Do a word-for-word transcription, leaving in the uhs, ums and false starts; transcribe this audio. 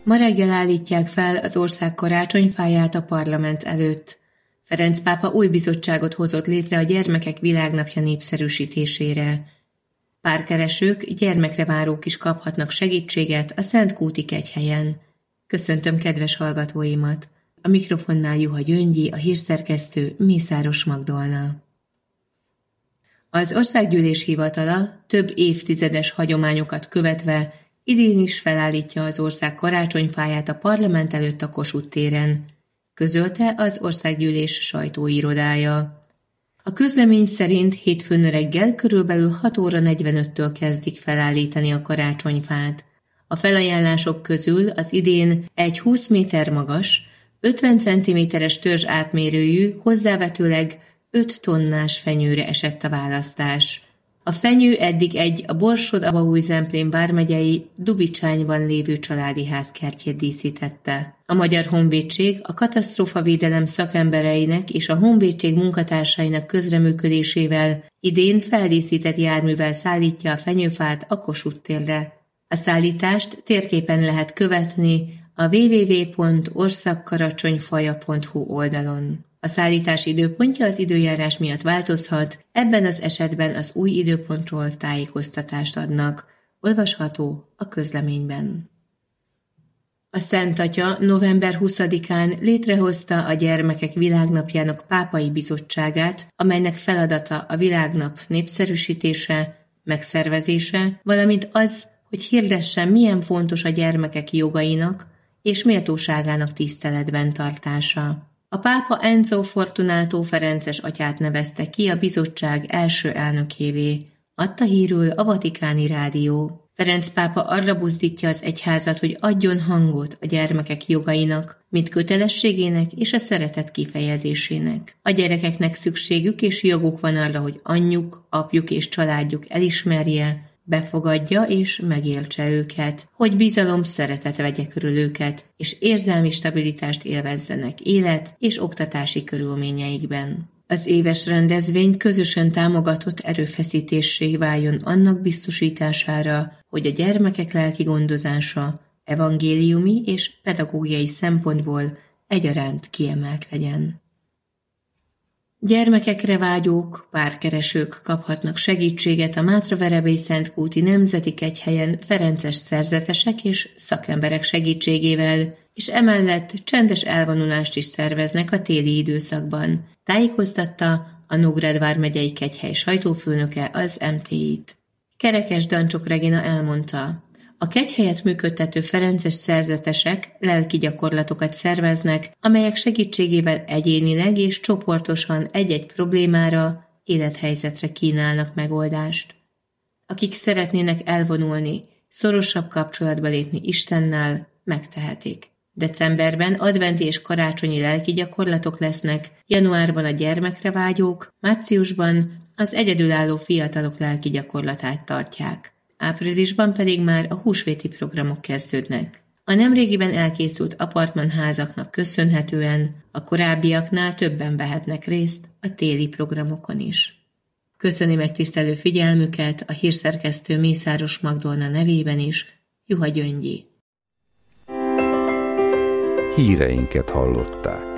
Ma reggel állítják fel az ország karácsonyfáját a parlament előtt. Ferenc pápa új bizottságot hozott létre a Gyermekek Világnapja népszerűsítésére. Párkeresők, gyermekre várók is kaphatnak segítséget a Szentkúti Kegyhelyen. Köszöntöm kedves hallgatóimat! A mikrofonnál Juha Gyöngyi, a hírszerkesztő Mészáros Magdolna. Az Országgyűlés hivatala több évtizedes hagyományokat követve idén is felállítja az ország karácsonyfáját a parlament előtt a Kossuth téren, közölte az Országgyűlés sajtóirodája. A közlemény szerint hétfőn reggel körülbelül hat óra negyvenöttől kezdik felállítani a karácsonyfát. A felajánlások közül az idén egy húsz méter magas, ötven centiméteres törzs átmérőjű, hozzávetőleg öt tonnás fenyőre esett a választás. A fenyő eddig egy a Borsod-Abaúj-Zemplén vármegyei Dubicsányban lévő családi ház kertjét díszítette. A Magyar Honvédség a katasztrófavédelem szakembereinek és a honvédség munkatársainak közreműködésével idén feldíszített járművel szállítja a fenyőfát a Kossuth térre. A szállítást térképen lehet követni a double-u double-u double-u pont orszagkaracsonyfaja pont hu oldalon. A szállítás időpontja az időjárás miatt változhat, ebben az esetben az új időpontról tájékoztatást adnak, olvasható a közleményben. A Szent Atya november huszadikán létrehozta a Gyermekek Világnapjának pápai bizottságát, amelynek feladata a világnap népszerűsítése, megszervezése, valamint az, hogy hirdesse, milyen fontos a gyermekek jogainak és méltóságának tiszteletben tartása. A pápa Enzo Fortunato Ferences atyát nevezte ki a bizottság első elnökévé, adta hírül a Vatikáni Rádió. Ferenc pápa arra buzdítja az egyházat, hogy adjon hangot a gyermekek jogainak, mint kötelességének és a szeretet kifejezésének. A gyerekeknek szükségük és joguk van arra, hogy anyjuk, apjuk és családjuk elismerje, befogadja és megértse őket, hogy bizalom, szeretet vegye körül őket, és érzelmi stabilitást élvezzenek élet és oktatási körülményeikben. Az éves rendezvény közösen támogatott erőfeszítéssé váljon annak biztosítására, hogy a gyermekek lelki gondozása evangéliumi és pedagógiai szempontból egyaránt kiemelt legyen. Gyermekekre vágyók, párkeresők kaphatnak segítséget a Mátraverebély Szentkúti Nemzeti Kegyhelyen ferences szerzetesek és szakemberek segítségével, és emellett csendes elvonulást is szerveznek a téli időszakban, tájékoztatta a Nógrád vármegyei kegyhely sajtófőnöke az em té í-t. Kerekes Dancsok Regina elmondta, a kegyhelyet működtető ferences szerzetesek lelki gyakorlatokat szerveznek, amelyek segítségével egyénileg és csoportosan egy-egy problémára, élethelyzetre kínálnak megoldást. Akik szeretnének elvonulni, szorosabb kapcsolatba lépni Istennel, megtehetik. Decemberben adventi és karácsonyi lelki gyakorlatok lesznek, januárban a gyermekre vágyók, márciusban az egyedülálló fiatalok lelki gyakorlatát tartják. Áprilisban pedig már a húsvéti programok kezdődnek. A nemrégiben elkészült apartmanházaknak köszönhetően a korábbiaknál többen vehetnek részt a téli programokon is. Köszöni megtisztelő figyelmüket a hírszerkesztő Mészáros Magdolna nevében is, Juha Gyöngyi. Híreinket hallották.